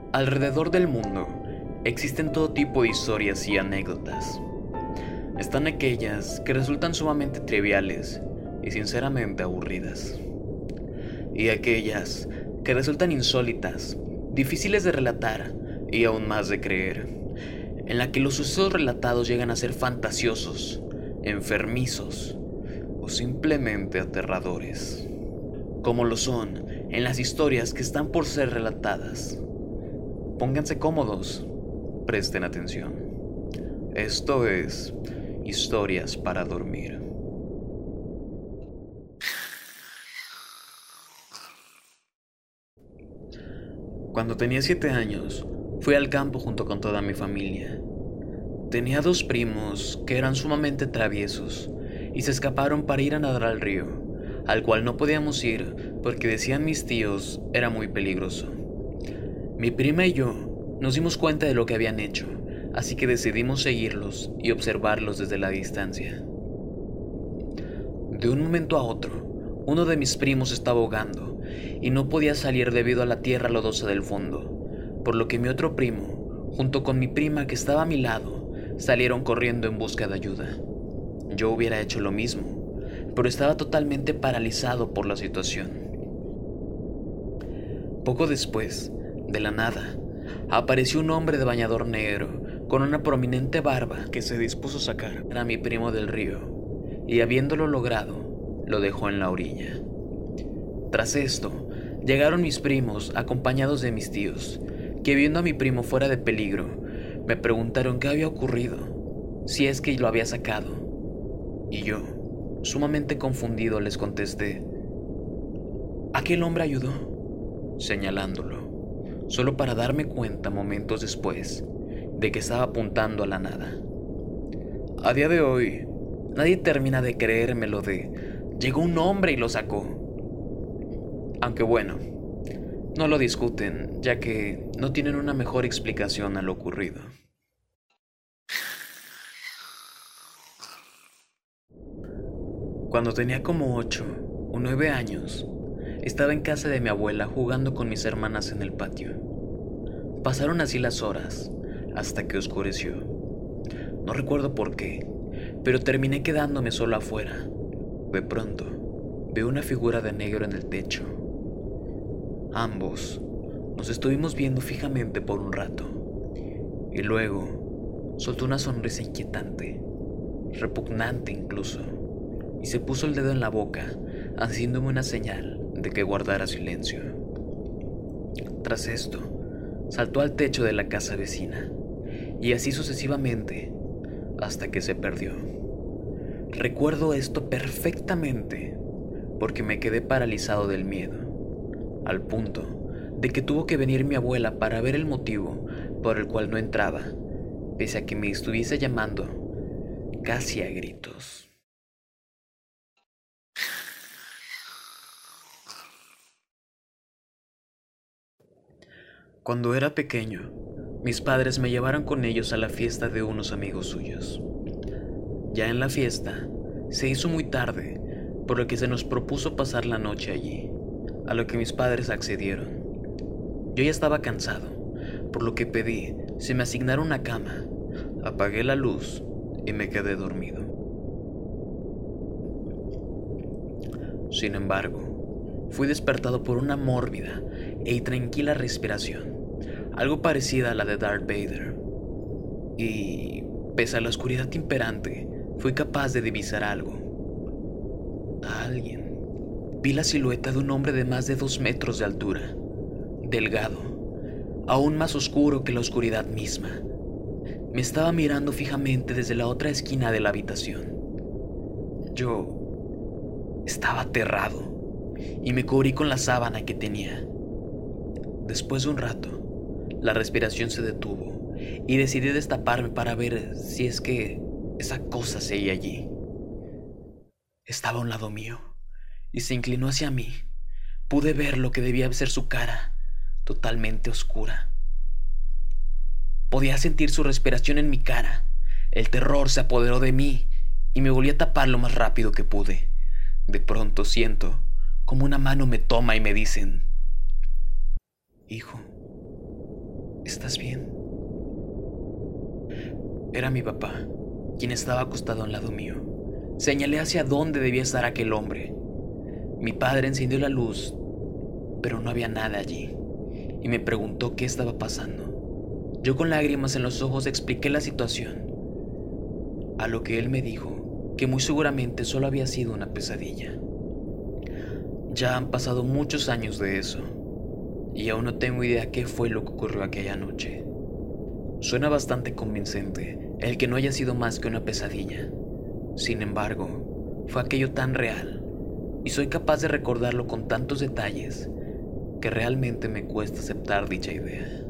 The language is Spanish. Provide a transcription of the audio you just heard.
Alrededor del mundo existen todo tipo de historias y anécdotas. Están aquellas que resultan sumamente triviales y sinceramente aburridas. Y aquellas que resultan insólitas, difíciles de relatar y aún más de creer, en la que los sucesos relatados llegan a ser fantasiosos, enfermizos o simplemente aterradores, como lo son en las historias que están por ser relatadas. Pónganse cómodos, presten atención. Esto es Historias para Dormir. Cuando tenía 7 años, fui al campo junto con toda mi familia. Tenía 2 primos que eran sumamente traviesos y se escaparon para ir a nadar al río, al cual no podíamos ir porque decían mis tíos era muy peligroso. Mi prima y yo nos dimos cuenta de lo que habían hecho, así que decidimos seguirlos y observarlos desde la distancia. De un momento a otro, uno de mis primos estaba ahogando y no podía salir debido a la tierra lodosa del fondo, por lo que mi otro primo, junto con mi prima que estaba a mi lado, salieron corriendo en busca de ayuda. Yo hubiera hecho lo mismo, pero estaba totalmente paralizado por la situación. Poco después, de la nada, apareció un hombre de bañador negro con una prominente barba que se dispuso a sacar a mi primo del río, y habiéndolo logrado, lo dejó en la orilla. Tras esto, llegaron mis primos acompañados de mis tíos, que viendo a mi primo fuera de peligro, me preguntaron qué había ocurrido, si es que lo había sacado. Y yo, sumamente confundido, les contesté: aquel hombre ayudó, señalándolo, solo para darme cuenta momentos después de que estaba apuntando a la nada. A día de hoy, nadie termina de creerme lo de llegó un hombre y lo sacó. Aunque bueno, no lo discuten, ya que no tienen una mejor explicación a lo ocurrido. Cuando tenía como 8 o 9 años, estaba en casa de mi abuela jugando con mis hermanas en el patio. Pasaron así las horas, hasta que oscureció. No recuerdo por qué, pero terminé quedándome solo afuera. De pronto, veo una figura de negro en el techo. Ambos nos estuvimos viendo fijamente por un rato, y luego soltó una sonrisa inquietante, repugnante incluso, y se puso el dedo en la boca, haciéndome una señal de que guardara silencio. Tras esto, saltó al techo de la casa vecina, y así sucesivamente, hasta que se perdió. Recuerdo esto perfectamente, porque me quedé paralizado del miedo, al punto de que tuvo que venir mi abuela para ver el motivo por el cual no entraba, pese a que me estuviese llamando casi a gritos. Cuando era pequeño, mis padres me llevaron con ellos a la fiesta de unos amigos suyos. Ya en la fiesta, se hizo muy tarde, por lo que se nos propuso pasar la noche allí, a lo que mis padres accedieron. Yo ya estaba cansado, por lo que pedí si me asignara una cama, apagué la luz y me quedé dormido. Sin embargo, fui despertado por una mórbida e intranquila respiración, algo parecida a la de Darth Vader. Y, pese a la oscuridad imperante, fui capaz de divisar algo. A alguien. Vi la silueta de un hombre de más de 2 metros de altura, delgado, aún más oscuro que la oscuridad misma. Me estaba mirando fijamente desde la otra esquina de la habitación. Yo estaba aterrado y me cubrí con la sábana que tenía. Después de un rato, la respiración se detuvo y decidí destaparme para ver si es que esa cosa seguía allí. Estaba a un lado mío y se inclinó hacia mí. Pude ver lo que debía ser su cara, totalmente oscura. Podía sentir su respiración en mi cara. El terror se apoderó de mí y me volví a tapar lo más rápido que pude. De pronto siento como una mano me toma y me dicen: hijo, ¿estás bien? Era mi papá, quien estaba acostado al lado mío. Señalé hacia dónde debía estar aquel hombre. Mi padre encendió la luz, pero no había nada allí, y me preguntó qué estaba pasando. Yo con lágrimas en los ojos expliqué la situación, a lo que él me dijo que muy seguramente solo había sido una pesadilla. Ya han pasado muchos años de eso, y aún no tengo idea qué fue lo que ocurrió aquella noche. Suena bastante convincente el que no haya sido más que una pesadilla. Sin embargo, fue aquello tan real, y soy capaz de recordarlo con tantos detalles, que realmente me cuesta aceptar dicha idea.